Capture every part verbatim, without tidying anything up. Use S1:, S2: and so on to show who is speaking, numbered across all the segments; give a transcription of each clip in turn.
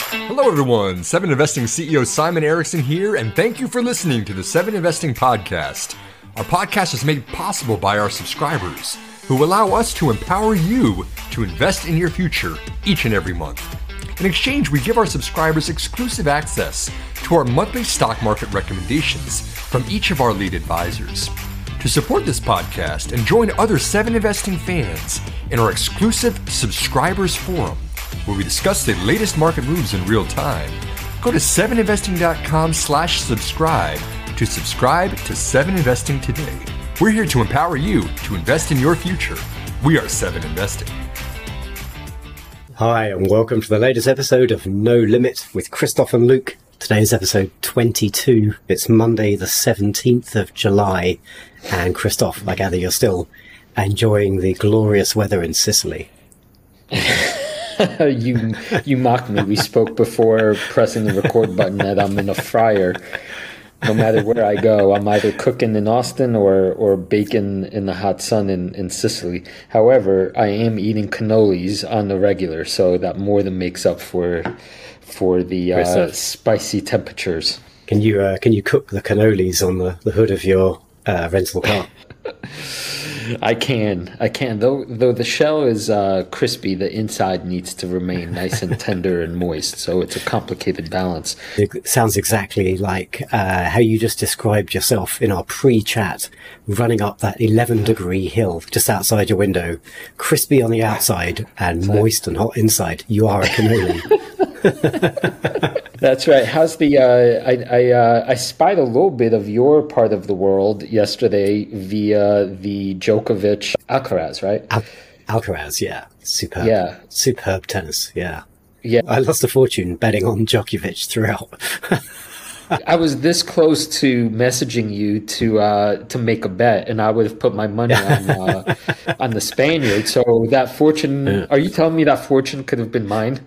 S1: Hello everyone, Seven Investing C E O Simon Erickson here, and thank you for listening to the Seven Investing Podcast. Our podcast is made possible by our subscribers, who allow us to empower you to invest in your future each and every month. In exchange, we give our subscribers exclusive access to our monthly stock market recommendations from each of our lead advisors. To support this podcast and join other Seven Investing fans in our exclusive Subscribers Forum, where we discuss the latest market moves in real time, go to seven investing dot com slash subscribe to subscribe to Seven Investing today. We're here to empower you to invest in your future. We are Seven Investing.
S2: Hi, and welcome to the latest episode of No Limit with Christoph and Luke. Today's episode twenty-two. It's Monday, the seventeenth of July. And Christoph, I gather you're still enjoying the glorious weather in Sicily.
S3: you you mocked me. We spoke before pressing the record button that I'm in a fryer. No matter where I go, I'm either cooking in Austin or, or baking in the hot sun in, in Sicily. However, I am eating cannolis on the regular, so that more than makes up for for the uh, spicy temperatures.
S2: Can you uh, can you cook the cannolis on the, the hood of your uh, rental car?
S3: I can, I can. Though, though the shell is uh, crispy, the inside needs to remain nice and tender and moist. So it's a complicated balance.
S2: It sounds exactly like uh, how you just described yourself in our pre-chat, running up that eleven degree hill just outside your window, crispy on the outside and moist and hot inside. You are a cannoli.
S3: That's right. How's the? Uh, I I, uh, I spied a little bit of your part of the world yesterday via the Djokovic Alcaraz, right?
S2: Al- Alcaraz, yeah, superb.
S3: Yeah,
S2: superb tennis. Yeah,
S3: yeah.
S2: I lost a fortune betting on Djokovic throughout.
S3: I was this close to messaging you to uh, to make a bet, and I would have put my money on uh, on the Spaniard. So that fortune. Yeah. Are you telling me that fortune could have been mine?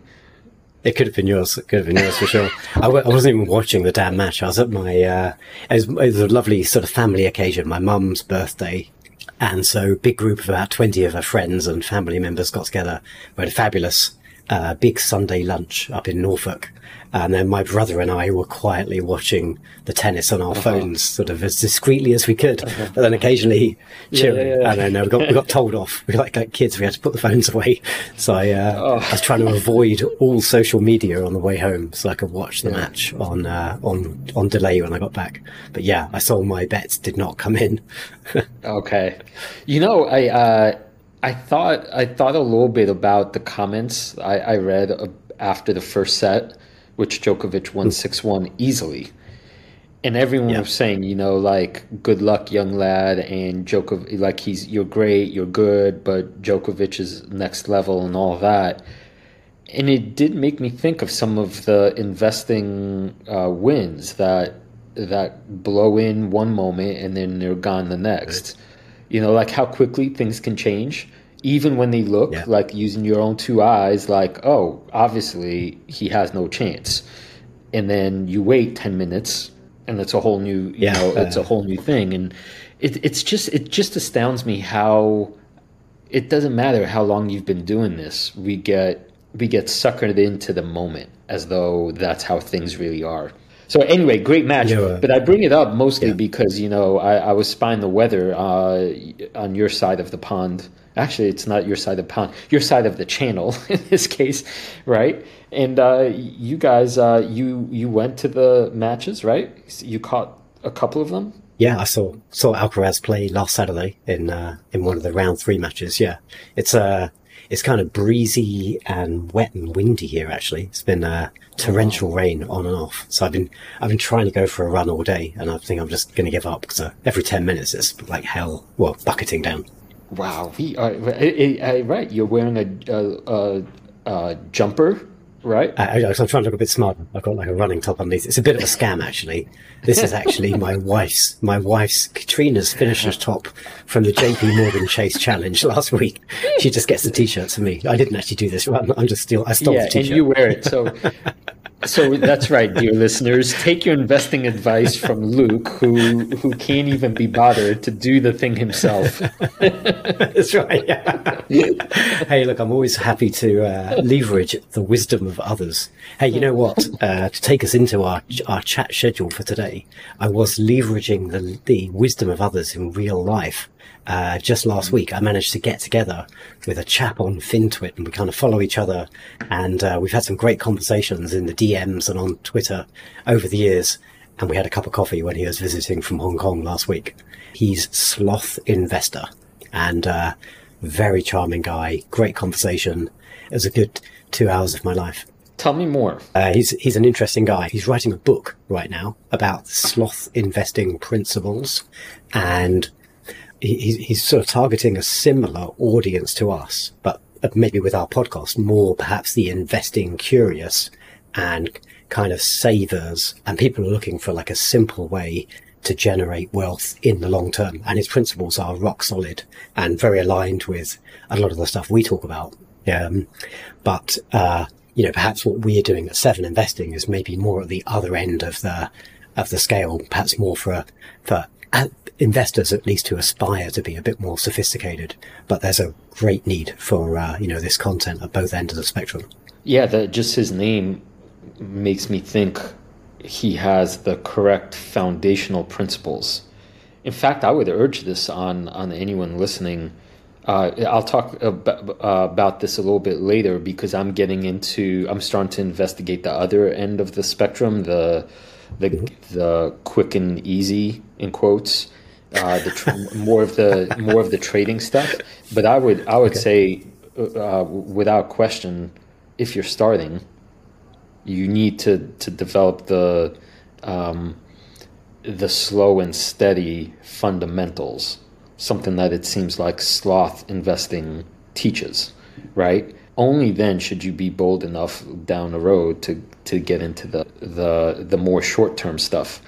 S2: It could have been yours. It could have been yours for sure. I, w- I wasn't even watching the damn match. I was at my, uh, it was, it was a lovely sort of family occasion, my mum's birthday. And so big group of about twenty of her friends and family members got together. We had a fabulous, uh, big Sunday lunch up in Norfolk. And then my brother and I were quietly watching the tennis on our uh-huh. phones, sort of as discreetly as we could. Uh-huh. But then occasionally cheering. Yeah, yeah, yeah. I don't know, we got, we got told off. We like, like kids, we had to put the phones away. So I, uh, oh. I was trying to avoid all social media on the way home so I could watch the yeah. match on, uh, on, on delay when I got back. But yeah, I saw my bets did not come in.
S3: Okay. You know, I, uh, I thought, I thought a little bit about the comments I, I read after the first set, which Djokovic won six one easily. And everyone yeah. was saying, you know, like, good luck, young lad, and Djokovic, like, he's, you're great, you're good, but Djokovic is next level and all that. And it did make me think of some of the investing uh, wins that that blow in one moment and then they're gone the next. Right. You know, like how quickly things can change. Even when they look yeah. like using your own two eyes, like, oh, obviously he has no chance. And then you wait ten minutes and it's a whole new, you yeah, know, uh, it's a whole new thing. And it, it's just, it just astounds me how it doesn't matter how long you've been doing this. We get, we get suckered into the moment as though that's how things really are. So anyway, great match. Yeah, uh, but I bring it up mostly yeah. because, you know, I, I was spying the weather uh, on your side of the pond. Actually, it's not your side of the pond, your side of the channel in this case, right? And uh, you guys, uh, you you went to the matches, right? You caught a couple of them?
S2: Yeah, I saw saw Alcaraz play last Saturday in uh, in one of the round three matches. Yeah, it's uh, it's kind of breezy and wet and windy here. Actually, it's been uh, torrential oh. rain on and off. So I've been I've been trying to go for a run all day, and I think I'm just going to give up because uh, every ten minutes it's like hell. Well, bucketing down.
S3: Wow, we are uh, right. You're wearing a, a, a, a jumper, right?
S2: I, I, I'm trying to look a bit smarter. I've got like a running top underneath. It's a bit of a scam, actually. This is actually my wife's, my wife's Katrina's finisher's top from the J P Morgan Chase Challenge last week. She just gets the t-shirt for me. I didn't actually do this run. I'm just still, I stole
S3: yeah,
S2: the t-shirt.
S3: And you wear it. So So that's right, dear listeners. Take your investing advice from Luke, who who can't even be bothered to do the thing himself.
S2: That's right. Yeah. Hey, look, I'm always happy to uh, leverage the wisdom of others. Hey, you know what? Uh, to take us into our our chat schedule for today, I was leveraging the the wisdom of others in real life. Uh, just last week, I managed to get together with a chap on FinTwit, and we kind of follow each other. And uh, we've had some great conversations in the D Ms and on Twitter over the years. And we had a cup of coffee when he was visiting from Hong Kong last week. He's Sloth Investor, and uh, very charming guy. Great conversation. It was a good two hours of my life.
S3: Tell me more.
S2: Uh, he's he's an interesting guy. He's writing a book right now about sloth investing principles, and he, he's sort of targeting a similar audience to us, but maybe with our podcast, more perhaps the investing curious and kind of savers, and people are looking for like a simple way to generate wealth in the long term. And his principles are rock solid and very aligned with a lot of the stuff we talk about. Um, but, uh, you know, perhaps what we're doing at Seven Investing is maybe more at the other end of the, of the scale, perhaps more for, for investors, at least, who aspire to be a bit more sophisticated. But there's a great need for, uh, you know, this content at both ends of the spectrum.
S3: Yeah, the, just his name makes me think he has the correct foundational principles. In fact, I would urge this on, on anyone listening. Uh, I'll talk about, uh, about this a little bit later, because I'm getting into, I'm starting to investigate the other end of the spectrum, the the mm-hmm. the quick and easy, in quotes, uh, the tr- more of the more of the trading stuff. But I would I would okay. say, uh, without question, if you're starting, you need to, to develop the um, the slow and steady fundamentals, something that it seems like sloth investing teaches, right? Only then should you be bold enough down the road to, to get into the, the, the more short-term stuff.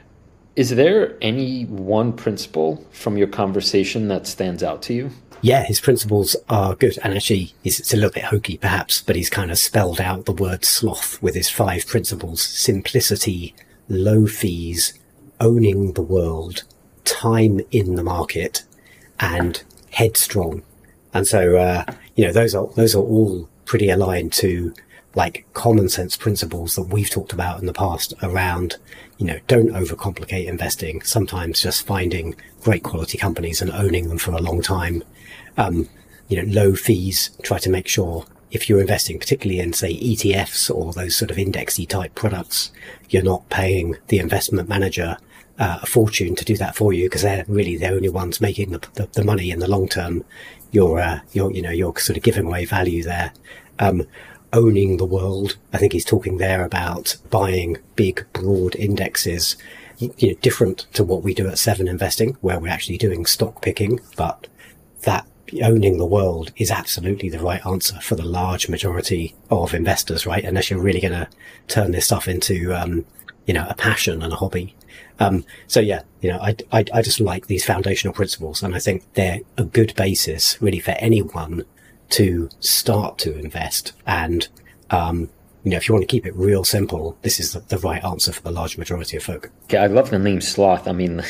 S3: Is there any one principle from your conversation that stands out to you?
S2: Yeah, his principles are good. And actually, it's a little bit hokey, perhaps, but he's kind of spelled out the word sloth with his five principles: simplicity, low fees, owning the world, time in the market, and headstrong. And so, uh, you know, those are, those are all pretty aligned to like common sense principles that we've talked about in the past around, you know, don't overcomplicate investing. Sometimes just finding great quality companies and owning them for a long time. Um, you know, low fees, try to make sure if you're investing, particularly in, say, E T Fs or those sort of indexy type products, you're not paying the investment manager uh, a fortune to do that for you, because they're really the only ones making the, the, the money in the long term. You're, uh, you're, you know, you're sort of giving away value there. Um, owning the world. I think he's talking there about buying big, broad indexes, you know, different to what we do at Seven Investing, where we're actually doing stock picking, but that owning the world is absolutely the right answer for the large majority of investors, right? Unless you're really going to turn this stuff into, um, you know, a passion and a hobby. Um, so yeah, you know, I, I, I just like these foundational principles, and I think they're a good basis really for anyone to start to invest. And, um, you know, if you want to keep it real simple, this is the, the right answer for the large majority of folk.
S3: Okay, I love the name Sloth. I mean,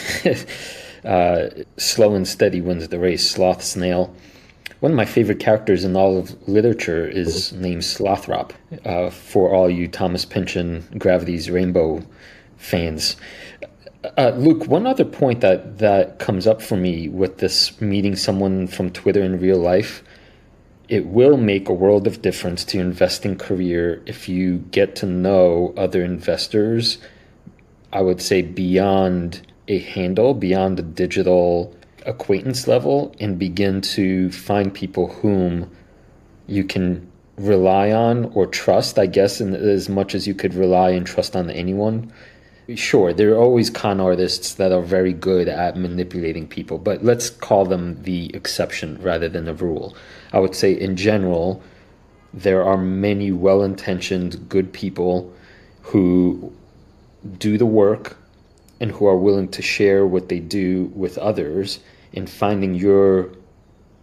S3: uh, slow and steady wins the race. Sloth, snail. One of my favorite characters in all of literature is mm-hmm. named Slothrop, uh, for all you Thomas Pynchon, Gravity's Rainbow fans. Uh, Luke, one other point that, that comes up for me with this meeting someone from Twitter in real life, it will make a world of difference to your investing career if you get to know other investors, I would say beyond a handle, beyond the digital acquaintance level, and begin to find people whom you can rely on or trust, I guess, in as much as you could rely and trust on anyone. Sure, there are always con artists that are very good at manipulating people, but let's call them the exception rather than the rule. I would say in general, there are many well-intentioned, good people who do the work and who are willing to share what they do with others, in finding your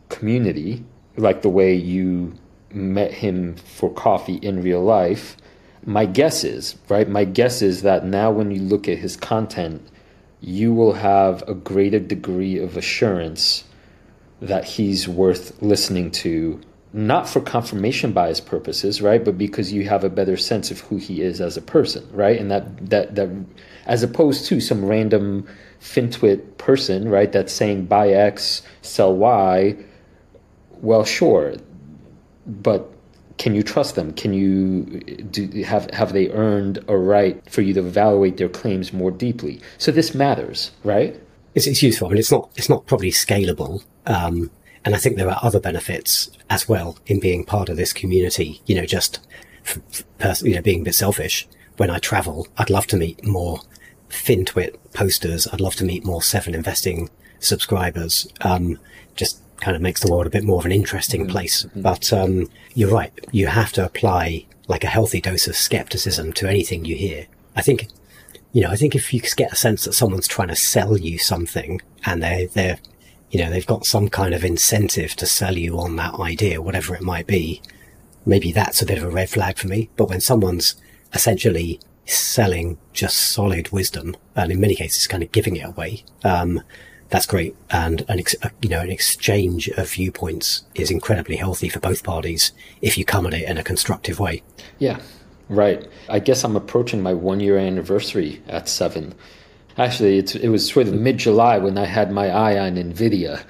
S3: community, like the way you met him for coffee in real life. My guess is, right? My guess is that now when you look at his content, you will have a greater degree of assurance that he's worth listening to, not for confirmation bias purposes, right? But because you have a better sense of who he is as a person, right? And that, that, that as opposed to some random FinTwit person, right, that's saying buy X, sell Y, well, sure, but can you trust them? Can you do have have they earned a right for you to evaluate their claims more deeply? So this matters, right?
S2: It's, it's useful. I mean, it's not it's not probably scalable, um, and I think there are other benefits as well in being part of this community. You know, just for, for pers- you know, being a bit selfish. When I travel, I'd love to meet more FinTwit posters. I'd love to meet more Seven Investing subscribers. Um, just kind of makes the world a bit more of an interesting place. Mm-hmm. But um, you're right. You have to apply like a healthy dose of skepticism to anything you hear. I think, you know, I think if you get a sense that someone's trying to sell you something and they, they're, you know, they've got some kind of incentive to sell you on that idea, whatever it might be, maybe that's a bit of a red flag for me. But when someone's essentially selling just solid wisdom, and in many cases kind of giving it away, um, that's great. And an ex- you know, an exchange of viewpoints is incredibly healthy for both parties if you come at it in a constructive way.
S3: Yeah, right. I guess I'm approaching my one year anniversary at Seven. Actually, it's, it was sort of mid-July when I had my eye on NVIDIA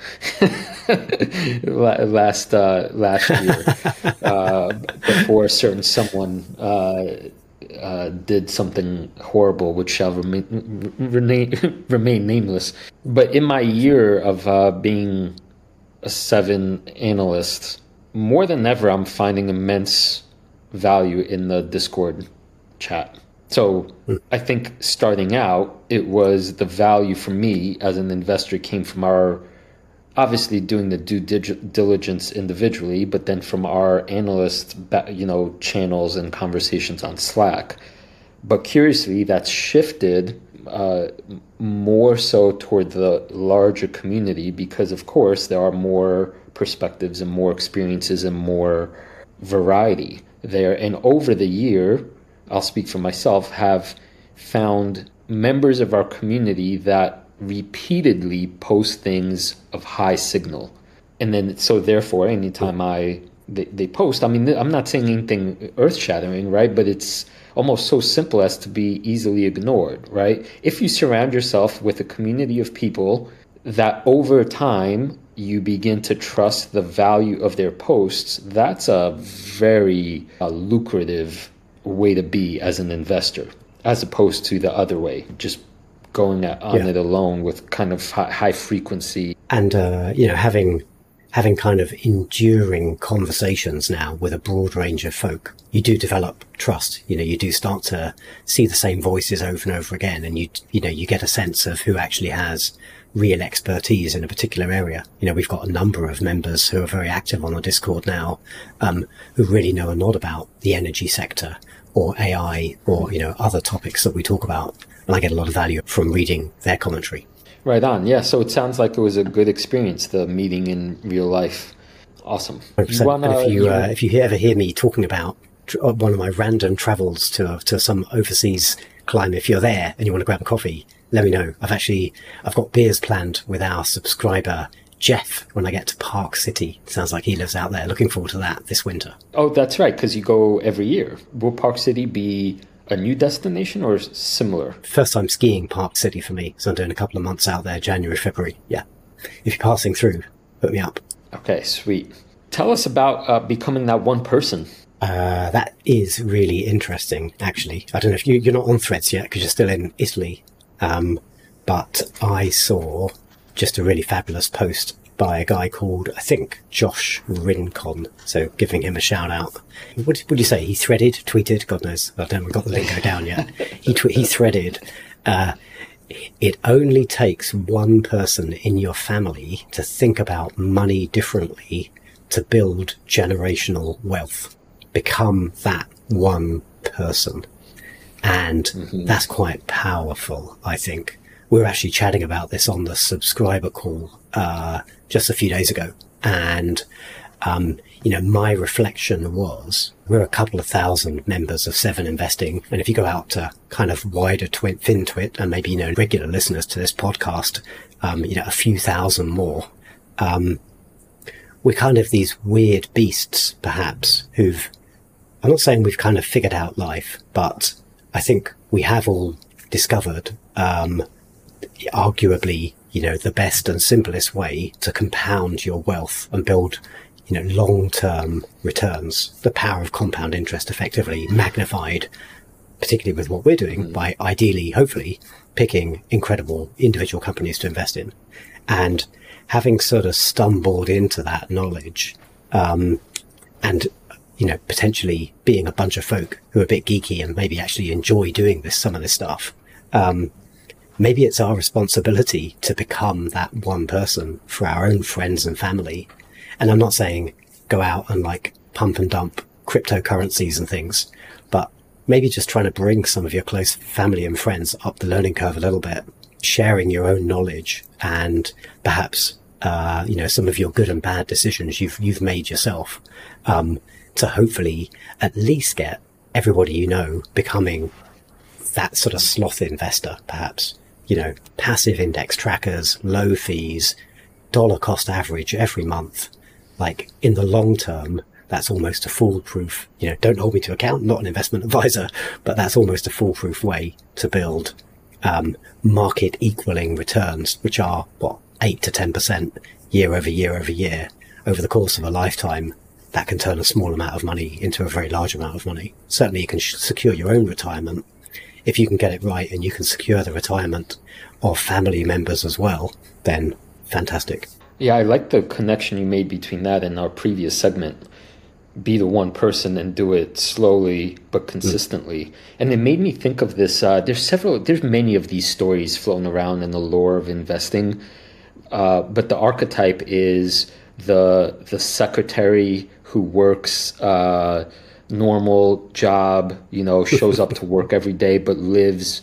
S3: last uh, last year, uh, before a certain someone uh, uh, did something horrible, which shall remain, remain, remain nameless. But in my year of uh, being a Seven analyst, more than ever, I'm finding immense value in the Discord chat. So I think starting out, it was the value for me as an investor came from our, obviously doing the due diligence individually, but then from our analyst, you know, channels and conversations on Slack. But curiously, that's shifted uh, more so toward the larger community because, of course, there are more perspectives and more experiences and more variety there. And over the year, I'll speak for myself, have found members of our community that repeatedly post things of high signal. And then, so therefore, anytime I they, they post, I mean, I'm not saying anything earth-shattering, right? But it's almost so simple as to be easily ignored, right? If you surround yourself with a community of people that over time you begin to trust the value of their posts, that's a very uh, lucrative way to be as an investor, as opposed to the other way, just going on yeah. it alone with kind of high, high frequency.
S2: And, uh, you know, having having kind of enduring conversations now with a broad range of folk, you do develop trust. You know, you do start to see the same voices over and over again. And, you you know, you get a sense of who actually has real expertise in a particular area. You know, we've got a number of members who are very active on the Discord now, um, who really know a lot about the energy sector or A I or, you know, other topics that we talk about. And I get a lot of value from reading their commentary.
S3: Right on. Yeah. So it sounds like it was a good experience, the meeting in real life. Awesome.
S2: You wanna, and if you, uh, if you ever hear me talking about one of my random travels to, to some overseas climb, if you're there and you want to grab a coffee, let me know. I've actually, I've got beers planned with our subscriber, Jeff, when I get to Park City. Sounds like he lives out there. Looking forward to that this winter.
S3: Oh, that's right, because you go every year. Will Park City be a new destination or similar?
S2: First time skiing Park City for me. So I'm doing a couple of months out there, January, February. Yeah. If you're passing through, put me up.
S3: Okay, sweet. Tell us about uh, becoming that one person.
S2: Uh, that is really interesting, actually. I don't know if you, you're not on Threads yet because you're still in Italy. Um, but I saw just a really fabulous post by a guy called, I think, Josh Rincon. So giving him a shout out. What would you say? He threaded, tweeted, God knows. I haven't got the lingo down yet. He tw- he threaded, uh, it only takes one person in your family to think about money differently to build generational wealth. Become that one person. And mm-hmm. that's quite powerful, I think. We were actually chatting about this on the subscriber call uh, just a few days ago. And um, you know, my reflection was we're a couple of thousand members of Seven Investing. And if you go out to kind of wider twin, FinTwit and maybe, you know, regular listeners to this podcast, um, you know, a few thousand more, um, we're kind of these weird beasts, perhaps, who've, I'm not saying we've kind of figured out life, but I think we have all discovered, um, arguably, you know, the best and simplest way to compound your wealth and build, you know, long-term returns. The power of compound interest effectively magnified, particularly with what we're doing, mm. by ideally, hopefully, picking incredible individual companies to invest in. And having sort of stumbled into that knowledge, um, and, you know, potentially being a bunch of folk who are a bit geeky and maybe actually enjoy doing this, some of this stuff, um, maybe it's our responsibility to become that one person for our own friends and family. And I'm not saying go out and like pump and dump cryptocurrencies and things, but maybe just trying to bring some of your close family and friends up the learning curve a little bit, sharing your own knowledge and perhaps, uh, you know, some of your good and bad decisions you've, you've made yourself, um, to hopefully at least get everybody you know becoming that sort of sloth investor, perhaps, you know, passive index trackers, low fees, dollar cost average every month. Like in the long term, that's almost a foolproof, you know, don't hold me to account, not an investment advisor, but that's almost a foolproof way to build, um, market equaling returns, which are what, eight to ten percent year over year over year over the course of a lifetime. That can turn a small amount of money into a very large amount of money. Certainly you can sh- secure your own retirement. If you can get it right and you can secure the retirement of family members as well, then fantastic.
S3: Yeah, I like the connection you made between that and our previous segment. Be the one person and do it slowly but consistently. Mm. And it made me think of this. Uh, there's several, there's many of these stories floating around in the lore of investing. Uh, but the archetype is the the secretary who works uh, normal job, you know, shows up to work every day, but lives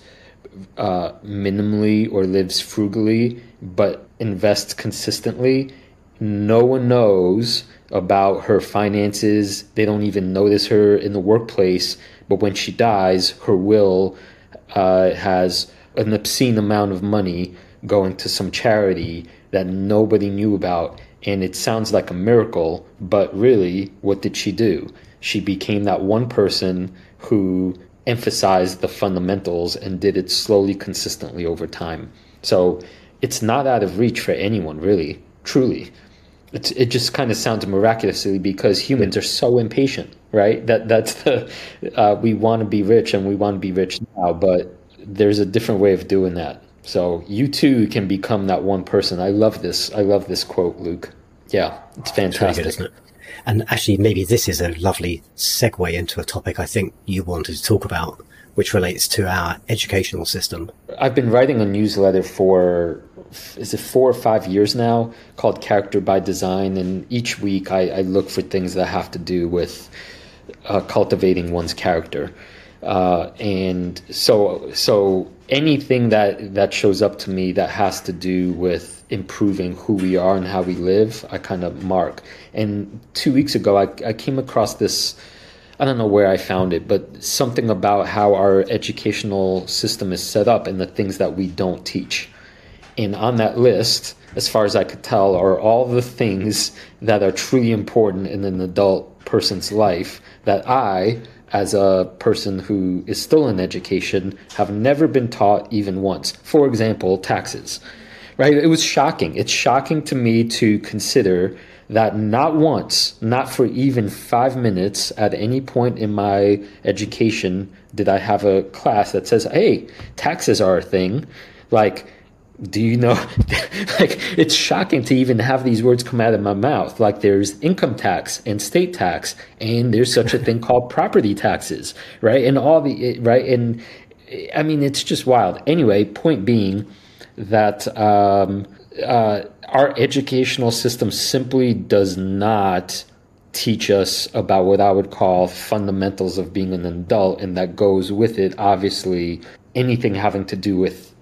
S3: uh, minimally or lives frugally, but invests consistently. No one knows about her finances. They don't even notice her in the workplace. But when she dies, her will uh, has an obscene amount of money going to some charity that nobody knew about. And it sounds like a miracle, but really, what did she do? She became that one person who emphasized the fundamentals and did it slowly, consistently over time. So it's not out of reach for anyone, really, truly. It's, it just kind of sounds miraculously because humans are so impatient, right? That that's the uh, we want to be rich and we want to be rich now, but there's a different way of doing that. So you too can become that one person. I love this. I love this quote, Luke. Yeah, it's fantastic.
S2: It's really good, isn't it? And actually, maybe this is a lovely segue into a topic I think you wanted to talk about, which relates to our educational system.
S3: I've been writing a newsletter for, is it four or five years now, called Character by Design. And each week I, I look for things that have to do with uh, cultivating one's character. Uh, and so so anything that, that shows up to me that has to do with improving who we are and how we live, I kind of mark. And two weeks ago, I, I came across this, I don't know where I found it, but something about how our educational system is set up and the things that we don't teach. And on that list, as far as I could tell, are all the things that are truly important in an adult person's life that I, as a person who is still in education, have never been taught even once. For example, taxes. Right? It was shocking. It's shocking to me to consider that not once, not for even five minutes at any point in my education did I have a class that says, hey, taxes are a thing. Like, do you know, like, it's shocking to even have these words come out of my mouth. Like, there's income tax and state tax, and there's such a thing called property taxes, right? And all the, right? And I mean, it's just wild. Anyway, point being, that um, uh, our educational system simply does not teach us about what I would call fundamentals of being an adult, and that goes with it, obviously, anything having to do with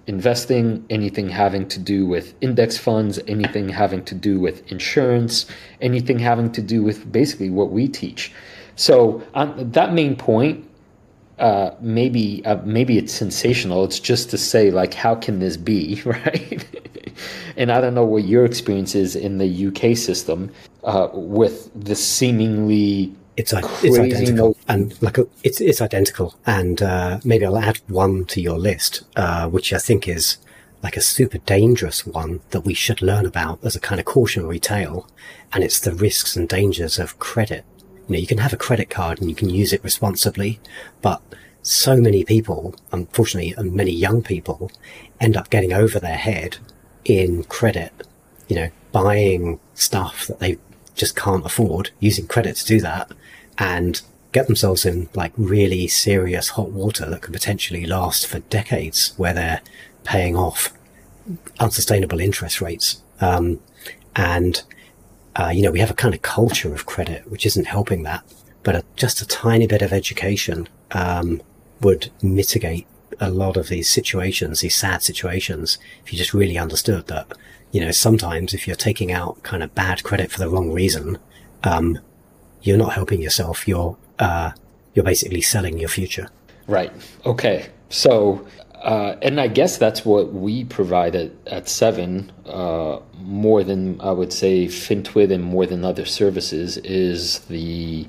S3: investing, anything having to do with index funds, anything having to do with insurance, anything having to do with basically what we teach. So on that main point, uh, maybe uh, maybe it's sensational. It's just to say, like, how can this be, right? And I don't know what your experience is in the U K system uh, with the seemingly
S2: It's, it's identical, and like a, it's it's identical. And uh, maybe I'll add one to your list, uh, which I think is like a super dangerous one that we should learn about as a kind of cautionary tale. And it's the risks and dangers of credit. You know, you can have a credit card and you can use it responsibly, but so many people, unfortunately, and many young people, end up getting over their head in credit. You know, buying stuff that they just can't afford, using credit to do that, and get themselves in like really serious hot water that could potentially last for decades, where they're paying off unsustainable interest rates. Um, and, uh, you know, we have a kind of culture of credit, which isn't helping that, but a, just a tiny bit of education, um, would mitigate a lot of these situations, these sad situations, if you just really understood that, you know, sometimes if you're taking out kind of bad credit for the wrong reason, um, you're not helping yourself. You're, uh, you're basically selling your future.
S3: Right. Okay. So, uh, and I guess that's what we provide at, at Seven, uh, more than I would say FinTwit and more than other services, is the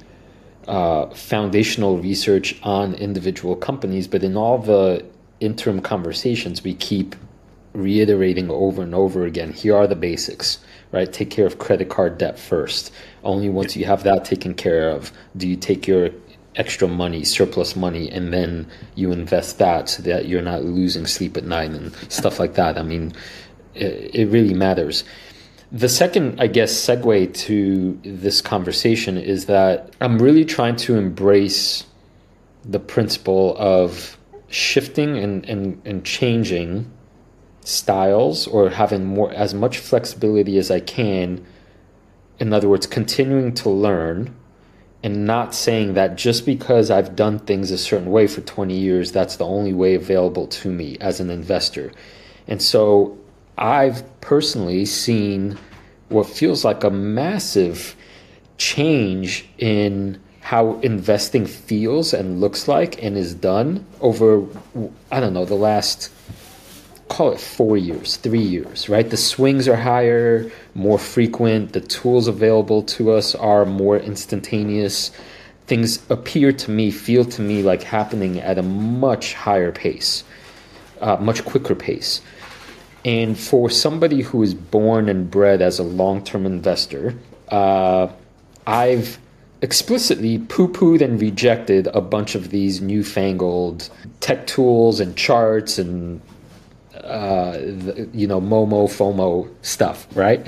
S3: uh, foundational research on individual companies. But in all the interim conversations, we keep reiterating over and over again, here are the basics, right? Take care of credit card debt first. Only once you have that taken care of, do you take your extra money, surplus money, and then you invest that so that you're not losing sleep at night and stuff like that. I mean, it, it really matters. The second, I guess, segue to this conversation is that I'm really trying to embrace the principle of shifting and, and, and changing styles, or having more as much flexibility as I can. In other words, continuing to learn, and not saying that just because I've done things a certain way for twenty years, that's the only way available to me as an investor. And so I've personally seen what feels like a massive change in how investing feels and looks like and is done over, I don't know, the last, call it four years, three years, right? The swings are higher, more frequent. The tools available to us are more instantaneous. Things appear to me, feel to me like happening at a much higher pace, uh, much quicker pace. And for somebody who is born and bred as a long-term investor, uh, I've explicitly poo-pooed and rejected a bunch of these newfangled tech tools and charts and Uh, the, you know, Momo, FOMO stuff, right?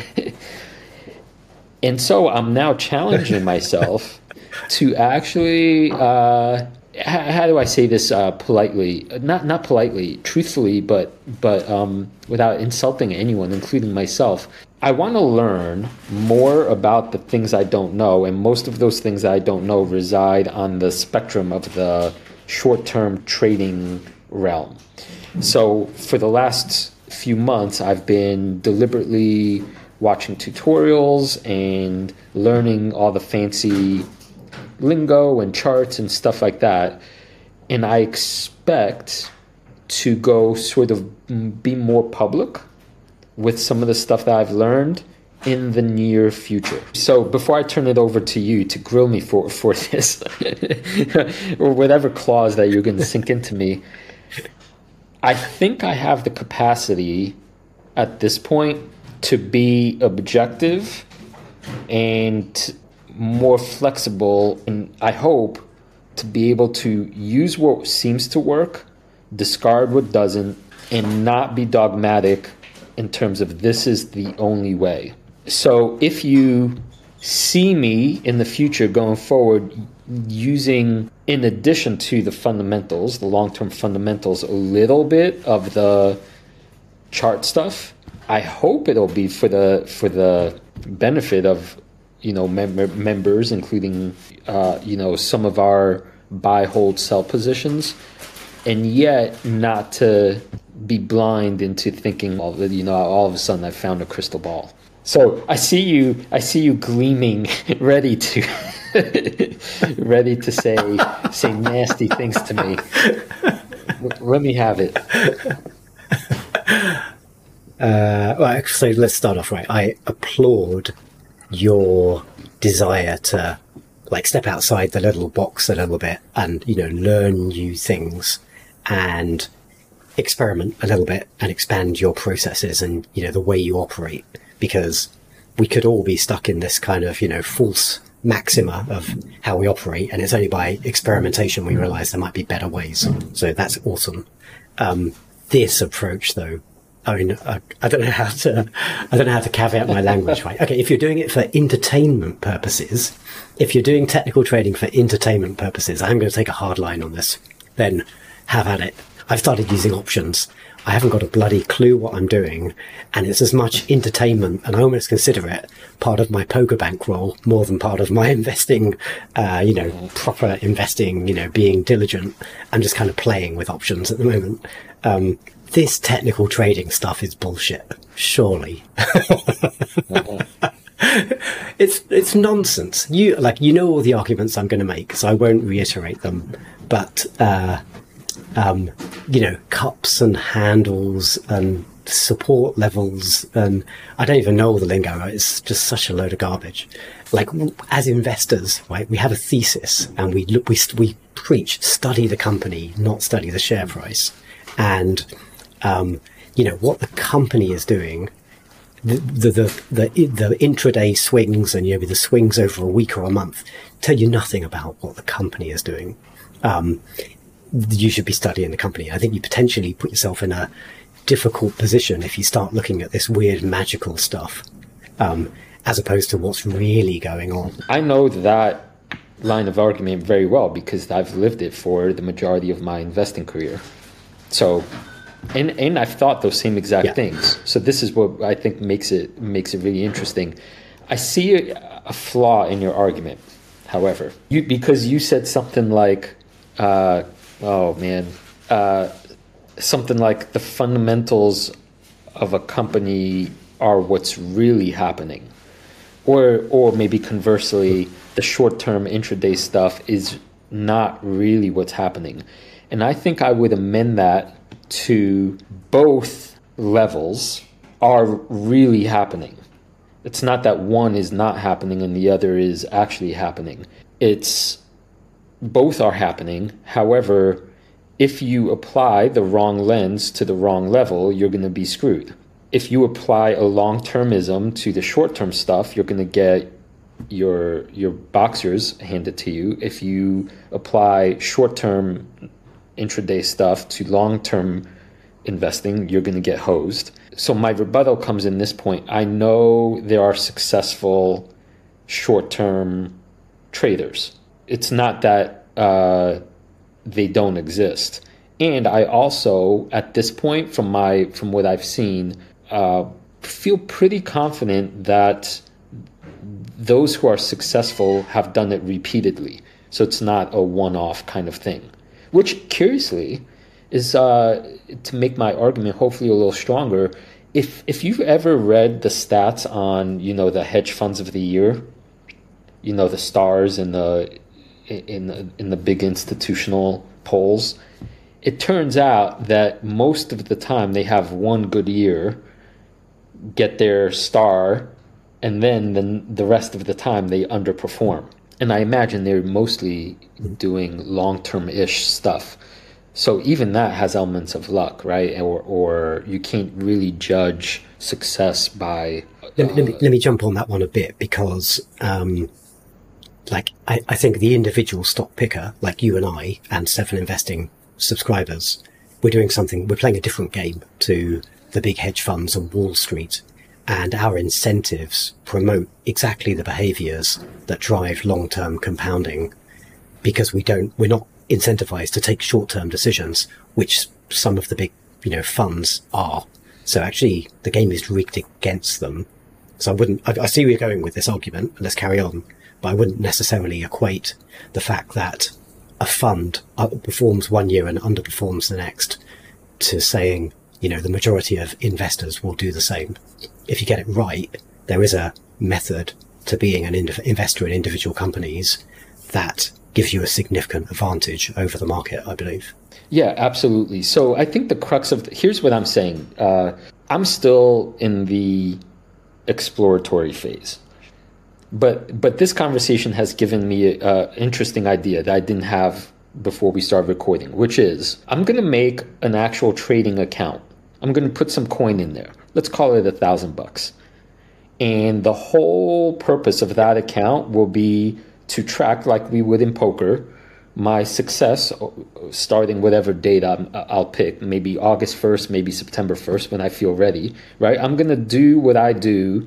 S3: And so I'm now challenging myself to actually, uh, h- how do I say this uh, politely? Not not politely, truthfully, but but um, without insulting anyone, including myself. I want to learn more about the things I don't know, and most of those things I don't know reside on the spectrum of the short-term trading realm. So for the last few months, I've been deliberately watching tutorials and learning all the fancy lingo and charts and stuff like that. And I expect to go sort of be more public with some of the stuff that I've learned in the near future. So before I turn it over to you to grill me for, for this, or whatever clause that you're going to sink into me, I think I have the capacity at this point to be objective and more flexible, and I hope to be able to use what seems to work, discard what doesn't, and not be dogmatic in terms of this is the only way. So if you see me in the future going forward using, in addition to the fundamentals, the long-term fundamentals, a little bit of the chart stuff, I hope it'll be for the for the benefit of, you know, mem- members, including uh, you know, some of our buy, hold, sell positions, and yet not to be blind into thinking, all you know, all of a sudden I found a crystal ball. So I see you, I see you gleaming, ready to, ready to say, say nasty things to me. Let me have it.
S2: Uh, well, so let's start off right. I applaud your desire to like step outside the little box a little bit and, you know, learn new things and experiment a little bit and expand your processes and, you know, the way you operate, because we could all be stuck in this kind of, you know, false maxima of how we operate. And it's only by experimentation we realize there might be better ways. So that's awesome. Um, this approach though, I mean, I, I don't know how to, I don't know how to caveat my language, right? Okay. If you're doing it for entertainment purposes, if you're doing technical trading for entertainment purposes, I'm going to take a hard line on this, then have at it. I've started using options. I haven't got a bloody clue what I'm doing, and it's as much entertainment, and I almost consider it part of my poker bankroll more than part of my investing, uh, you know, proper investing, you know, being diligent. I'm just kind of playing with options at the moment. Um, this technical trading stuff is bullshit, surely. It's it's nonsense. You like you know all the arguments I'm going to make, so I won't reiterate them. But uh, um, you know, cups and handles and support levels, and I don't even know all the lingo. It's just such a load of garbage. Like as investors, right? We have a thesis, and we look, we we preach study the company, not study the share price, and um, you know what the company is doing. The, the the the the intraday swings and you know the swings over a week or a month tell you nothing about what the company is doing. Um, you should be studying the company. I think you potentially put yourself in a difficult position if you start looking at this weird magical stuff, um, as opposed to what's really going on.
S3: I know that line of argument very well because I've lived it for the majority of my investing career. So. And and I've thought those same exact yeah. things. So this is what I think makes it makes it really interesting. I see a, a flaw in your argument, however, you because you said something like, uh, "Oh man," uh, something like the fundamentals of a company are what's really happening, or or maybe conversely, the short-term intraday stuff is not really what's happening. And I think I would amend that to both levels are really happening. It's not that one is not happening and the other is actually happening. It's both are happening. However, if you apply the wrong lens to the wrong level, you're going to be screwed. If you apply a long-termism to the short-term stuff, you're going to get your your boxers handed to you. If you apply short-term intraday stuff to long-term investing, you're going to get hosed. So my rebuttal comes in this point. I know there are successful short-term traders. It's not that uh, they don't exist. And I also, at this point, from my from what I've seen, uh, feel pretty confident that those who are successful have done it repeatedly. So it's not a one-off kind of thing. Which, curiously, is uh, to make my argument hopefully a little stronger. If if you've ever read the stats on, you know, the hedge funds of the year, you know, the stars in the in the, in the big institutional polls, it turns out that most of the time they have one good year, get their star, and then the, the rest of the time they underperform. And I imagine they're mostly doing long-term-ish stuff. So even that has elements of luck, right? Or or you can't really judge success by... Uh,
S2: let, let, me, let me jump on that one a bit because, um, like, I, I think the individual stock picker, like you and I, and Seven Investing subscribers, we're doing something, we're playing a different game to the big hedge funds on Wall Street. And our incentives promote exactly the behaviors that drive long-term compounding because we don't, we're not incentivized to take short-term decisions, which some of the big, you know, funds are. So actually the game is rigged against them. So I wouldn't, I, I see where you're going with this argument, and let's carry on, but I wouldn't necessarily equate the fact that a fund performs one year and underperforms the next to saying you know, the majority of investors will do the same. If you get it right, there is a method to being an ind- investor in individual companies that gives you a significant advantage over the market, I believe.
S3: Yeah, absolutely. So I think the crux of, the, here's what I'm saying. Uh, I'm still in the exploratory phase. But but this conversation has given me an interesting idea that I didn't have before we started recording, which is I'm going to make an actual trading account. I'm going to put some coin in there. Let's call it a thousand bucks. And the whole purpose of that account will be to track, like we would in poker, my success starting whatever date I'm, I'll pick, maybe August first, maybe September first when I feel ready, right? I'm going to do what I do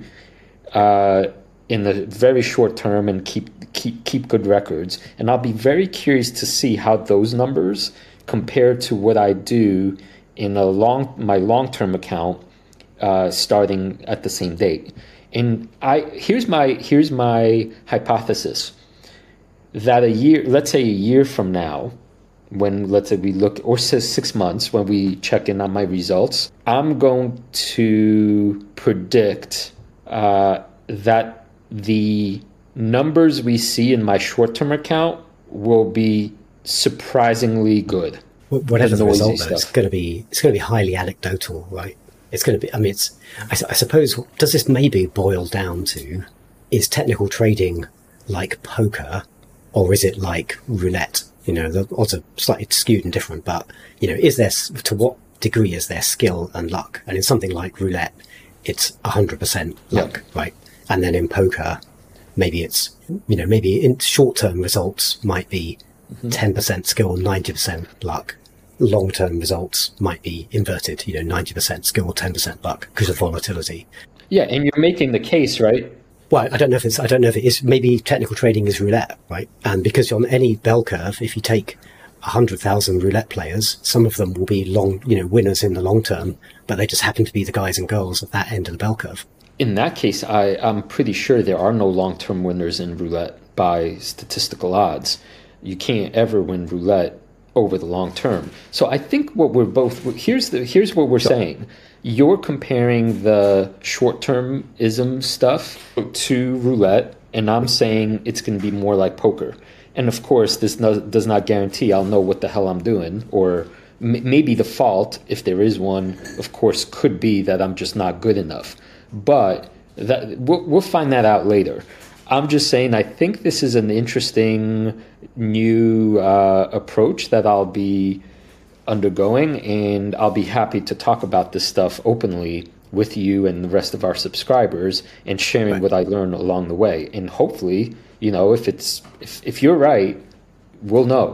S3: uh, in the very short term and keep keep keep good records. And I'll be very curious to see how those numbers compare to what I do in a long my long-term account uh, starting at the same date. And I here's my here's my hypothesis that a year, let's say a year from now, when let's say we look, or says six months when we check in on my results, I'm going to predict uh, that the numbers we see in my short-term account will be surprisingly good.
S2: Whatever the result, though, it's going to be it's going to be highly anecdotal, right? It's going to be. I mean, it's. I, I suppose. Does this maybe boil down to, is technical trading like poker, or is it like roulette? You know, the odds are slightly skewed and different, but you know, is there, to what degree is there skill and luck? And in something like roulette, it's a hundred percent luck, yep. Right? And then in poker, maybe it's, you know, maybe in short-term results might be ten mm-hmm. percent skill, ninety percent luck. Long-term results might be inverted, you know, ninety percent skill, ten percent luck because of volatility.
S3: Yeah, and you're making the case, right?
S2: Well, I don't know if it's, I don't know if it is, maybe technical trading is roulette, right? And because on any bell curve, if you take one hundred thousand roulette players, some of them will be long, you know, winners in the long term, but they just happen to be the guys and girls at that end of the bell curve.
S3: In that case, I, I'm pretty sure there are no long-term winners in roulette by statistical odds. You can't ever win roulette over the long term. So I think what we're both, here's the here's what we're sure. saying. You're comparing the short-termism stuff to roulette, and I'm saying it's going to be more like poker. And of course, this no, does not guarantee I'll know what the hell I'm doing, or m- maybe the fault, if there is one, of course, could be that I'm just not good enough. But that we'll, we'll find that out later. I'm just saying I think this is an interesting new uh, approach that I'll be undergoing, and I'll be happy to talk about this stuff openly with you and the rest of our subscribers and sharing right. what I learn along the way. And hopefully, you know, if it's if, if you're right, we'll know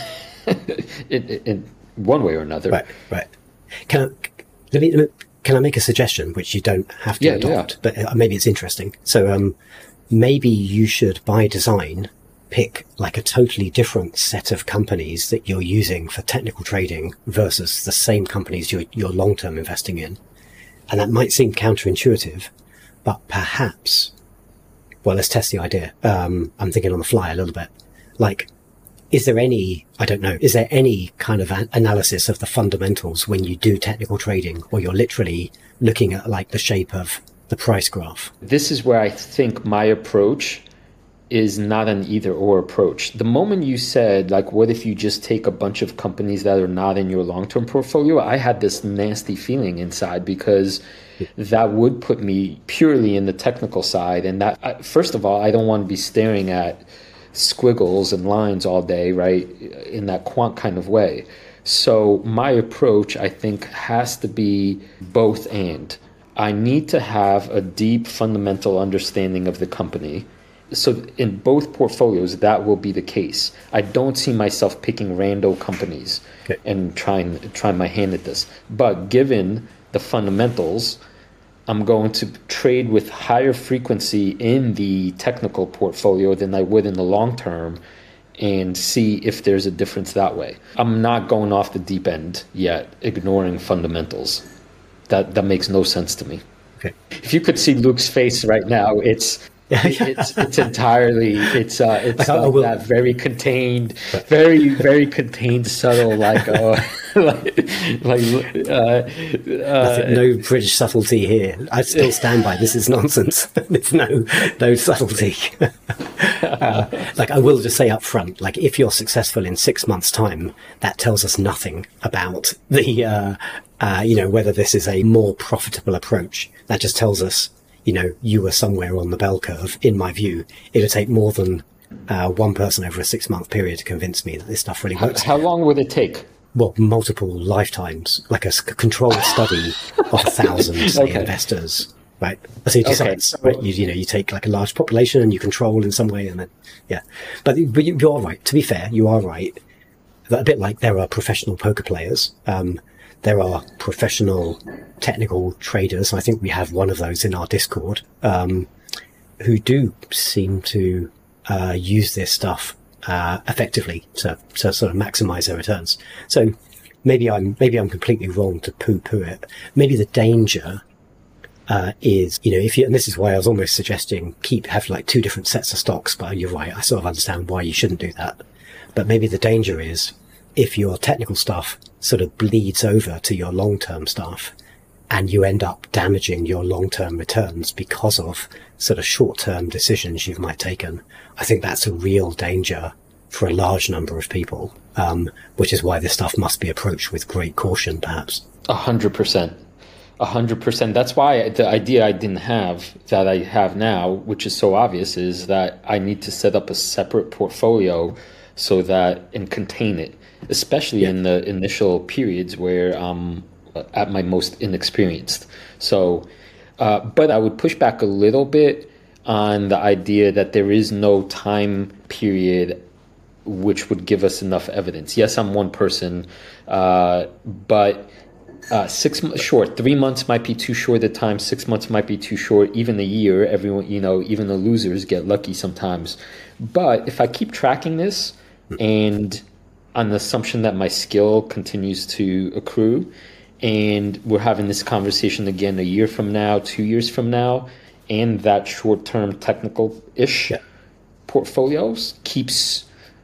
S3: in, in one way or another.
S2: Right, right. Can I, let me, let me can I make a suggestion which you don't have to
S3: yeah,
S2: adopt,
S3: yeah.
S2: but maybe it's interesting. So um, maybe you should, by design, pick like a totally different set of companies that you're using for technical trading versus the same companies you're, you're long-term investing in. And that might seem counterintuitive, but perhaps, well, let's test the idea. Um, I'm thinking on the fly a little bit. Like, is there any, I don't know, is there any kind of an analysis of the fundamentals when you do technical trading, or you're literally looking at like the shape of the price graph?
S3: This is where I think my approach is not an either or approach. The moment you said, like, what if you just take a bunch of companies that are not in your long-term portfolio? I had this nasty feeling inside, because that would put me purely in the technical side. And that, first of all, I don't want to be staring at squiggles and lines all day, right, in that quant kind of way. So my approach, I think, has to be both and. I need to have a deep fundamental understanding of the company. So in both portfolios, that will be the case. I don't see myself picking rando companies okay. and trying trying my hand at this. But given the fundamentals, I'm going to trade with higher frequency in the technical portfolio than I would in the long term, and see if there's a difference that way. I'm not going off the deep end yet, ignoring fundamentals. That that makes no sense to me.
S2: Okay.
S3: If you could see Luke's face right now, it's it's it's entirely it's uh it's like, like that very contained, very very contained, subtle, like oh like, like uh, uh,
S2: no British subtlety here. I still stand by this is nonsense. There's no no subtlety. uh, like I will just say up front, like if you're successful in six months' time, that tells us nothing about the uh, uh, you know whether this is a more profitable approach. That just tells us, you know, you were somewhere on the bell curve. In my view, it'll take more than uh, one person over a six-month period to convince me that this stuff really works.
S3: How, how long would it take?
S2: Well, multiple lifetimes, like a controlled study of a thousand say, okay. investors, right? So you decide, okay. right? You, you know, you take like a large population and you control in some way, and then yeah. But, but you're right. To be fair, you are right. A bit like there are professional poker players. Um, there are professional technical traders. I think we have one of those in our Discord, um, who do seem to uh, use this stuff uh, effectively to, to sort of maximize their returns. So maybe I'm maybe I'm completely wrong to poo-poo it. Maybe the danger uh, is, you know, if you, and this is why I was almost suggesting keep have like two different sets of stocks. But you're right. I sort of understand why you shouldn't do that. But maybe the danger is if your technical stuff sort of bleeds over to your long-term stuff and you end up damaging your long-term returns because of sort of short-term decisions you might have taken. I think that's a real danger for a large number of people, um, which is why this stuff must be approached with great caution, perhaps.
S3: A hundred percent. A hundred percent. That's why the idea I didn't have that I have now, which is so obvious, is that I need to set up a separate portfolio so that and contain it, especially yeah. in the initial periods where I'm at my most inexperienced. So, uh, but I would push back a little bit on the idea that there is no time period which would give us enough evidence. Yes, I'm one person, uh, but uh, six months short, three months might be too short a time. Six months might be too short. Even a year, everyone, you know, even the losers get lucky sometimes. But if I keep tracking this and on the assumption that my skill continues to accrue, and we're having this conversation again a year from now, two years from now, and that short-term technical-ish yeah. portfolios keeps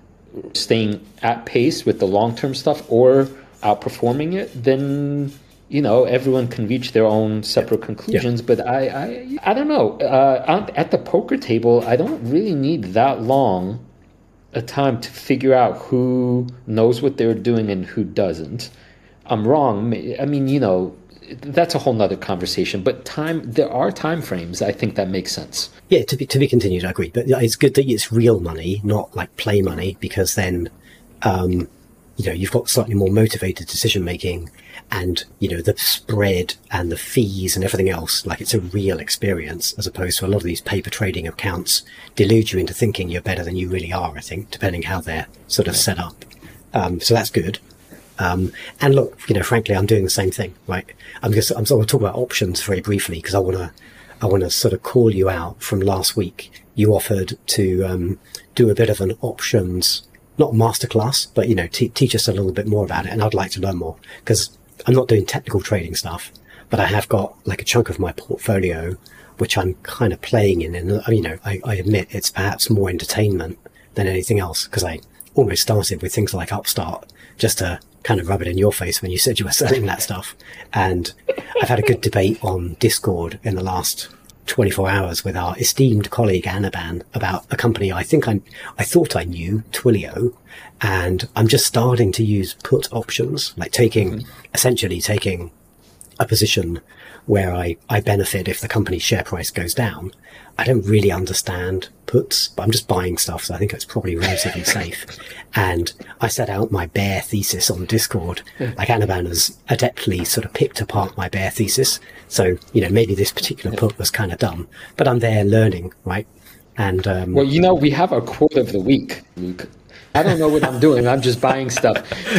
S3: staying at pace with the long-term stuff or outperforming it, then, you know, everyone can reach their own separate yeah. conclusions. Yeah. But I, I, I don't know. Uh, at the poker table, I don't really need that long a time to figure out who knows what they're doing and who doesn't. I'm wrong. I mean, you know, that's a whole nother conversation, but time, there are time frames. I think that makes sense.
S2: Yeah, to be, to be continued, I agree. But it's good that it's real money, not like play money, because then, um, you know, you've got slightly more motivated decision making and, you know, the spread and the fees and everything else. Like it's a real experience as opposed to a lot of these paper trading accounts delude you into thinking you're better than you really are, I think, depending how they're sort of yeah. set up. Um, so that's good. Um, and look, you know, frankly, I'm doing the same thing, right? I'm just, I'm sort of talking about options very briefly because I want to, I want to sort of call you out from last week. You offered to, um, do a bit of an options, not masterclass, but, you know, te- teach us a little bit more about it. And I'd like to learn more because I'm not doing technical trading stuff, but I have got like a chunk of my portfolio, which I'm kind of playing in. And, you know, I, I admit it's perhaps more entertainment than anything else because I almost started with things like Upstart just to kind of rub it in your face when you said you were selling that stuff. And I've had a good debate on Discord in the last twenty-four hours with our esteemed colleague Anaban about a company I think I I thought I knew, Twilio, and I'm just starting to use put options, like taking, mm-hmm. essentially taking a position where I, I benefit if the company's share price goes down. I don't really understand puts, but I'm just buying stuff, so I think it's probably relatively safe. And I set out my bear thesis on Discord. Like Anaban has adeptly sort of picked apart my bear thesis. So, you know, maybe this particular put was kind of dumb, but I'm there learning, right? And um,
S3: well, you know, we have our quote of the week, Luke. I don't know what I'm doing. I'm just buying stuff.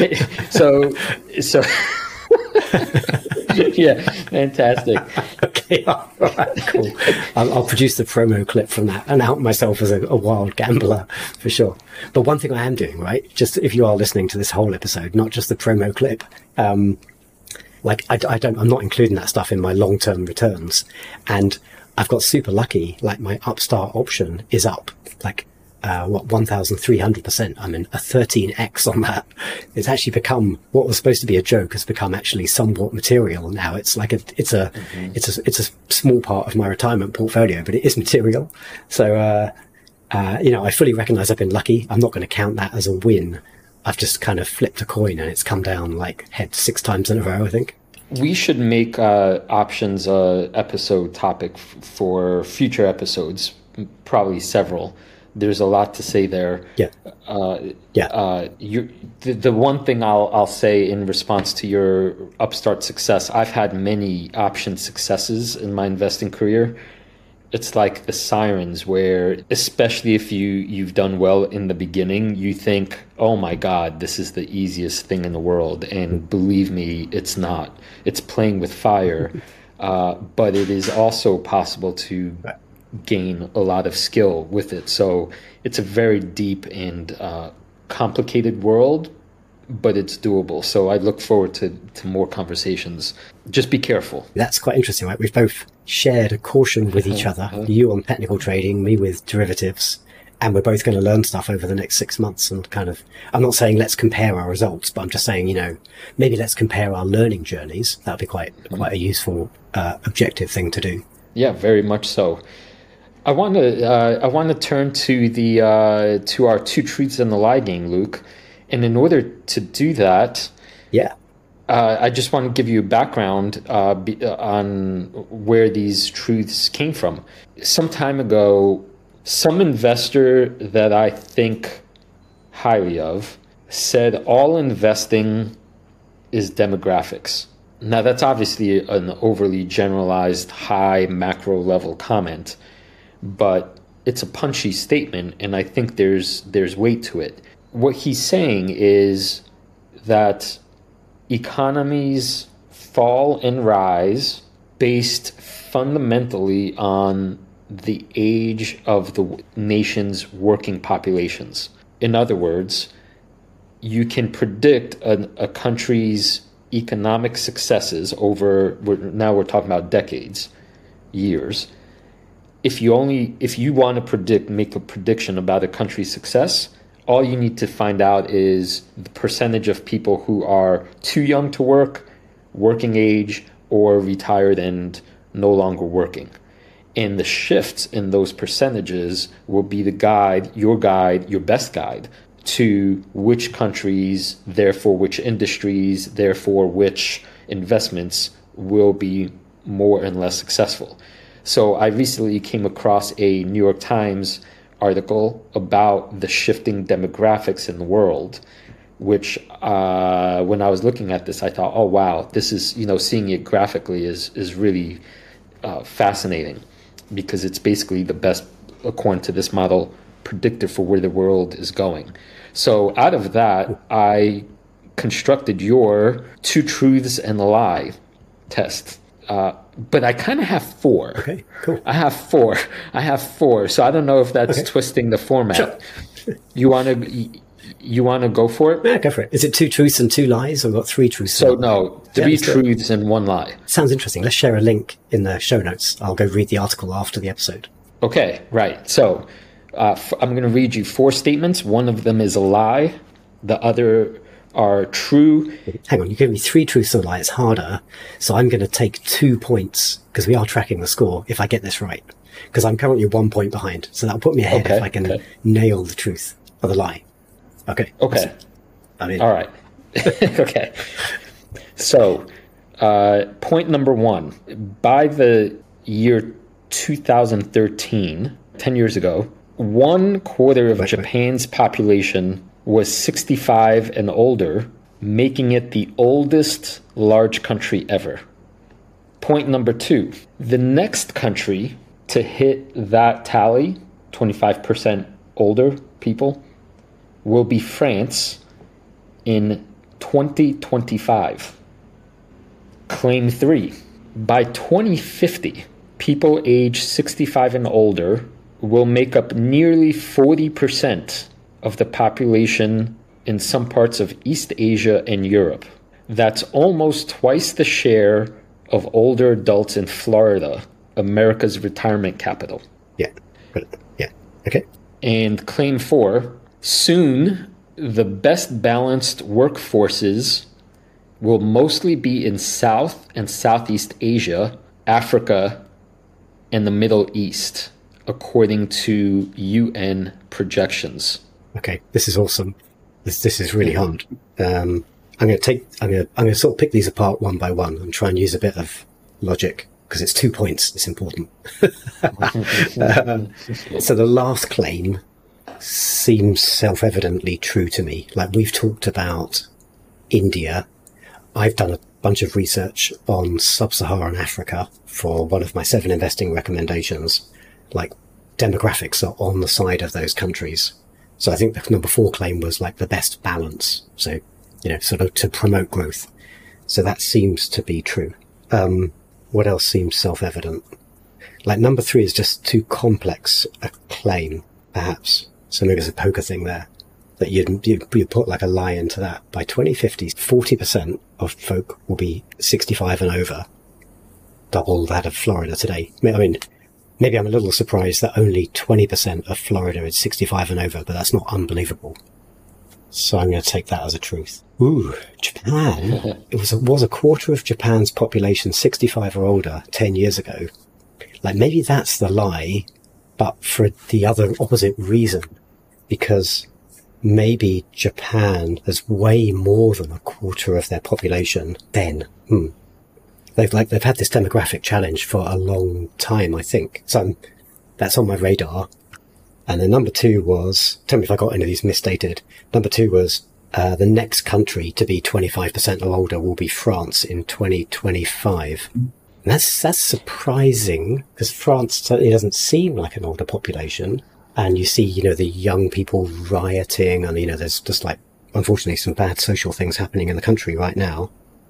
S3: So, so. Yeah, fantastic.
S2: Okay, all right, cool. I'll, I'll produce the promo clip from that and out myself as a, a wild gambler for sure. But one thing I am doing, right, just if you are listening to this whole episode, not just the promo clip, um, like I, I don't, I'm not including that stuff in my long-term returns. And I've got super lucky, like my Upstart option is up like uh, what, one thousand three hundred percent. I mean, a thirteen x on that. It's actually become, what was supposed to be a joke has become actually somewhat material now. It's like a, it's a, mm-hmm. it's a, it's a small part of my retirement portfolio, but it is material. So, uh, uh, you know, I fully recognize I've been lucky. I'm not going to count that as a win. I've just kind of flipped a coin and it's come down like head six times in a row, I think.
S3: We should make uh, options uh, episode topic f- for future episodes, probably several. There's a lot to say there.
S2: Yeah.
S3: Uh,
S2: yeah.
S3: Uh, you, the, the one thing I'll I'll say in response to your upstart success, I've had many option successes in my investing career. It's like the sirens where, especially if you, you've done well in the beginning, you think, oh my God, this is the easiest thing in the world. And believe me, it's not. It's playing with fire. Uh, but it is also possible to gain a lot of skill with it. So it's a very deep and uh, complicated world, but it's doable. So I look forward to, to more conversations. Just be careful.
S2: That's quite interesting, right? We've both shared a caution with each other. Uh-huh. You on technical trading, me with derivatives. And we're both going to learn stuff over the next six months and kind of, I'm not saying let's compare our results, but I'm just saying, you know, maybe let's compare our learning journeys. That'd be quite, mm-hmm. quite a useful, uh, objective thing to do.
S3: Yeah, very much so. I want to, uh, I want to turn to the, uh, to our two truths and the lie game, Luke. And in order to do that,
S2: yeah,
S3: uh, I just want to give you a background uh, be, uh, on where these truths came from. Some time ago, some investor that I think highly of said all investing is demographics. Now, that's obviously an overly generalized, high macro level comment, but it's a punchy statement, and I think there's there's weight to it. What he's saying is that economies fall and rise based fundamentally on the age of the nation's working populations. In other words, you can predict a, a country's economic successes over, we're, now we're talking about decades, years. If you only, if you want to predict, make a prediction about a country's success, all you need to find out is the percentage of people who are too young to work, working age, or retired and no longer working. And the shifts in those percentages will be the guide, your guide, your best guide to which countries, therefore which industries, therefore which investments will be more and less successful. So I recently came across a New York Times article about the shifting demographics in the world, which uh, when I was looking at this, I thought, oh, wow, this is, you know, seeing it graphically is, is really uh, fascinating, because it's basically the best, according to this model, predictor for where the world is going. So out of that, I constructed your two truths and a lie test. Uh, but I kind of have four.
S2: Okay, cool.
S3: I have four. I have four. So I don't know if that's okay. Twisting the format. Sure. You want to you want to go for it?
S2: Yeah, go for it. Is it two truths and two lies, or got three truths?
S3: So no, three yeah, truths and one lie.
S2: Sounds interesting. Let's share a link in the show notes. I'll go read the article after the episode.
S3: Okay, right. So uh, f- I'm going to read you four statements. One of them is a lie. The other are true.
S2: Hang on, you give me three truths or lies. It's harder. So I'm going to take two points, because we are tracking the score, if I get this right. Because I'm currently one point behind. So that'll put me ahead
S3: okay,
S2: if I can
S3: okay.
S2: nail the truth or the lie. Okay.
S3: Okay.
S2: I mean,
S3: all right. Okay. So, uh, point number one. By the year two thousand thirteen, ten years ago, one quarter of wait, Japan's wait. population was sixty-five and older, making it the oldest large country ever. Point number two, the next country to hit that tally, twenty-five percent older people, will be France in twenty twenty-five. Claim three, by twenty fifty, people age sixty-five and older will make up nearly forty percent of the population in some parts of East Asia and Europe. That's almost twice the share of older adults in Florida, America's retirement capital.
S2: Yeah, yeah, okay.
S3: And claim four, soon the best balanced workforces will mostly be in South and Southeast Asia, Africa, and the Middle East, according to U N projections.
S2: Okay, this is awesome. This this is really hard. Um, I'm going to take. I'm going to. I'm going to sort of pick these apart one by one and try and use a bit of logic because it's two points. It's important. um, so the last claim seems self-evidently true to me. Like we've talked about India. I've done a bunch of research on sub-Saharan Africa for one of my seven investing recommendations. Like demographics are on the side of those countries. So I think the number four claim was like the best balance. So, you know, sort of to promote growth. So that seems to be true. Um, what else seems self-evident? Like number three is just too complex a claim, perhaps. So maybe there's a poker thing there that you'd, you'd, you'd put like a lie into that. By twenty fifty, forty percent of folk will be sixty-five and over. Double that of Florida today. I mean, maybe I'm a little surprised that only twenty percent of Florida is sixty-five and over, but that's not unbelievable. So I'm going to take that as a truth. Ooh, Japan. It was a, was a quarter of Japan's population sixty-five or older ten years ago. Like maybe that's the lie, but for the other opposite reason, because maybe Japan has way more than a quarter of their population then. Hmm. They've like they've had this demographic challenge for a long time, I think. So I'm, that's on my radar. And then number two was, tell me if I got any of these misstated. Number two was uh, the next country to be twenty-five percent or older will be France in twenty twenty-five. And that's that's surprising because France certainly doesn't seem like an older population. And you see, you know, the young people rioting, and you know, there's just like unfortunately some bad social things happening in the country right now.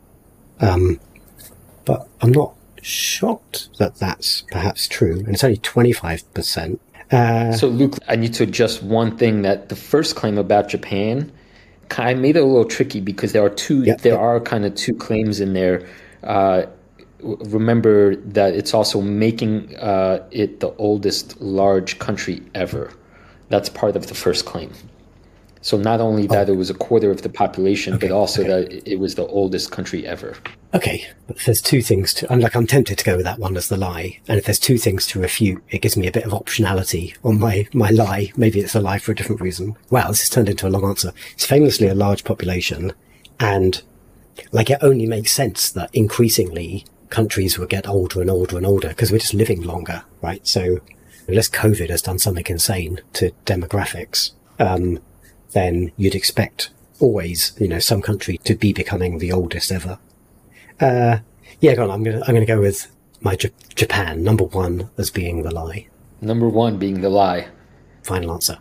S2: Um. But I'm not shocked that that's perhaps true. And it's only twenty-five percent. Uh,
S3: so, Luke, I need to adjust one thing that the first claim about Japan, I made it a little tricky because there are two,
S2: yeah,
S3: there
S2: yeah.
S3: are kind of two claims in there. Uh, remember that it's also making uh, it the oldest large country ever. That's part of the first claim. So not only that oh. it was a quarter of the population, okay, but also okay. that it was the oldest country ever.
S2: Okay, but there's two things to, I'm like, I'm tempted to go with that one as the lie. And if there's two things to refute, it gives me a bit of optionality on my, my lie. Maybe it's a lie for a different reason. Wow, this has turned into a long answer. It's famously a large population. And like, it only makes sense that increasingly countries will get older and older and older because we're just living longer, right? So unless COVID has done something insane to demographics, um, then you'd expect always, you know, some country to be becoming the oldest ever. Uh, yeah, go on. I'm gonna I'm gonna go with my J- Japan number one as being the lie.
S3: Number one being the lie.
S2: Final answer.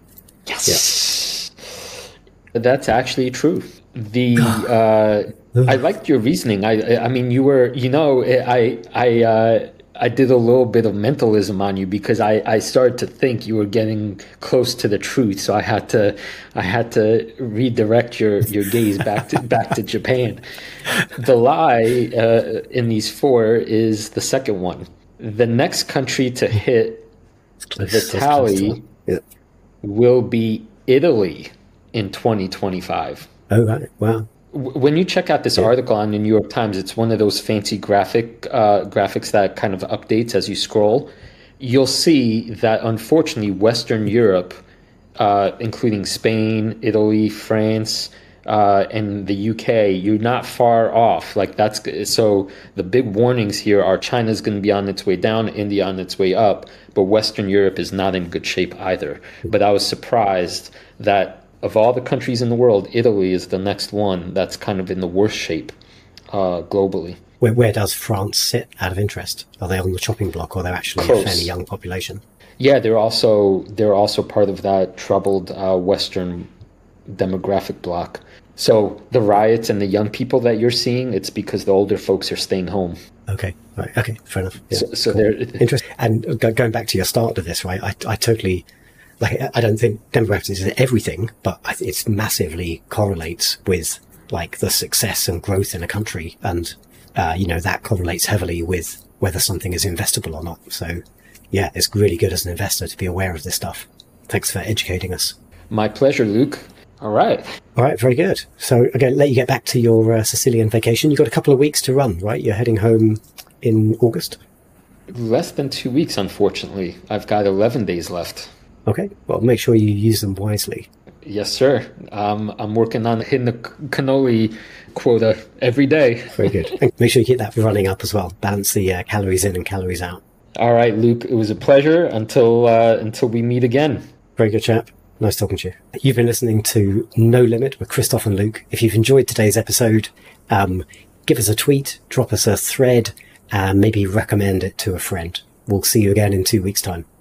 S3: Yes. Yeah. That's actually true. The uh, I liked your reasoning. I I mean, you were you know I I. Uh, I did a little bit of mentalism on you because I, I started to think you were getting close to the truth. So I had to I had to redirect your, your gaze back to back to Japan. The lie uh, in these four is the second one. The next country to hit the tally yeah. will be Italy in twenty twenty-five.
S2: Oh, right. Wow.
S3: When you check out this yeah. article on the New York Times, it's one of those fancy graphic uh, graphics that kind of updates as you scroll. You'll see that, unfortunately, Western Europe, uh, including Spain, Italy, France, uh, and the U K, you're not far off. Like that's so. The big warnings here are China's going to be on its way down, India on its way up, but Western Europe is not in good shape either. But I was surprised that, of all the countries in the world, Italy is the next one that's kind of in the worst shape uh, globally.
S2: Where, where does France sit out of interest? Are they on the chopping block, or they're actually Close. a fairly young population?
S3: Yeah, they're also they're also part of that troubled uh, Western demographic block. So the riots and the young people that you're seeing, it's because the older folks are staying home.
S2: Okay, right. Okay, fair enough. Yeah,
S3: so so
S2: cool.
S3: they're
S2: interesting. And go, going back to your start of this, right? I, I totally. Like, I don't think demographics is everything, but it's massively correlates with like the success and growth in a country. And, uh, you know, that correlates heavily with whether something is investable or not. So yeah, it's really good as an investor to be aware of this stuff. Thanks for educating us.
S3: My pleasure, Luke. All right.
S2: All right, very good. So I'm going to let you get back to your uh, Sicilian vacation. You've got a couple of weeks to run, right? You're heading home in August?
S3: Less than two weeks, unfortunately. I've got eleven days left.
S2: Okay, well, make sure you use them wisely.
S3: Yes, sir. Um, I'm working on hitting the cannoli quota every day.
S2: Very good. And make sure you keep that running up as well. Balance the uh, calories in and calories out.
S3: All right, Luke. It was a pleasure until uh, until we meet again.
S2: Very good, chap. Nice talking to you. You've been listening to No Limit with Christoph and Luke. If you've enjoyed today's episode, um, give us a tweet, drop us a thread, and maybe recommend it to a friend. We'll see you again in two weeks' time.